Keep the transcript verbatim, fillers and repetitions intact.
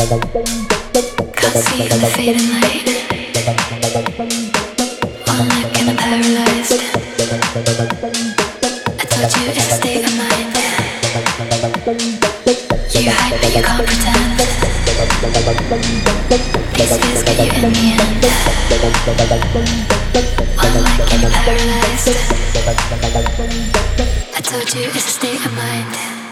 Can't see in the fading light. One look and I'm paralyzed. I told you it's a state of mind. You hide but you can't pretend. These fears get you in the end. One look and you're paralyzed. I told you it's a state of mind.